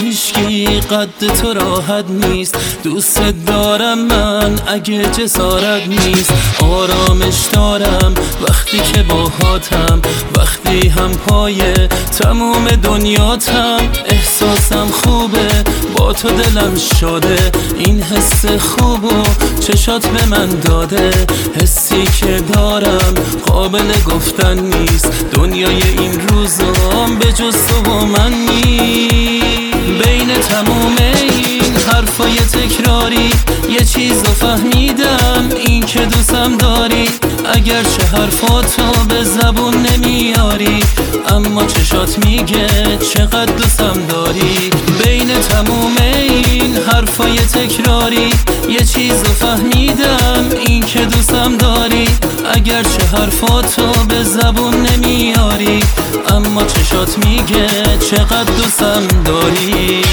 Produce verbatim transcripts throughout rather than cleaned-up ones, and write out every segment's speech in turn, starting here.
هیچکی قد تو راحت نیست. دوست دارم من اگه جسارت نیست. آرامش دارم وقتی که باهاتم، وقتی هم پای تموم دنیاتم. احساسم خوبه با تو، دلم شده این حس خوبو چشات به من داده. حسی که دارم قابل گفتن نیست. دنیای این روزام به جز تو و من نیست. بین تموم این حرفای تکراری یه چیزو فهمیدم، این که دوستم داری. اگرچه حرفاتو به زبون نمیاری، اما چشات میگه چقدر دوستم داری. بین تموم این حرفای تکراری یه چیزو فهمیدم، این که دوستم داری. اگرچه حرفاتو به زبون نمیاری، اما چشات میگه چقدر دوستم داری.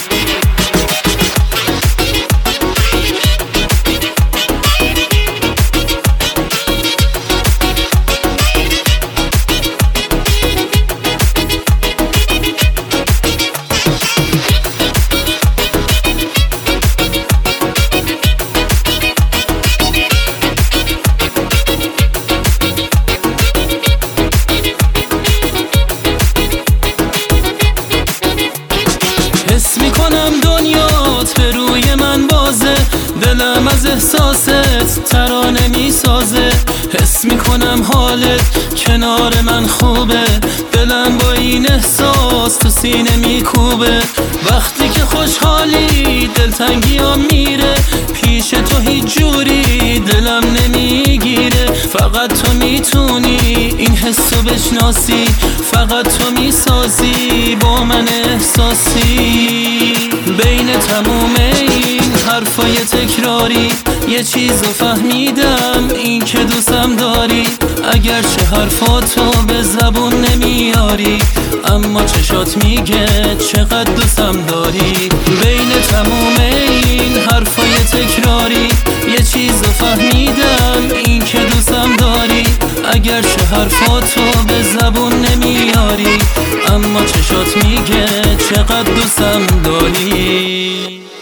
حس میکنم دنیات به روی من بازه، دلم از احساست ترانه میسازه. حس میکنم حالت کنار من خوبه، دلم با این احساس تو سینه میکوبه. وقتی که خوشحالی دلتنگی ها میره، پیش تو هیچ جوری دلم نمیگیره. فقط تو میتونی این حسو بشناسی، فقط تو میسازی با من احساسی. بین تموم این حرفای تکراری یه چیزو فهمیدم، این که دوستم داری. اگرچه حرفاتو به زبون نمیاری، اما چشات میگه چقدر دوستم داری. بین تموم این حرفای تکراری یه چیزو فهمیدم، این که دوستم داری. اگرچه حرفاتو به زبون نمیاری، اما چشات میگه چقدر دوستم داری.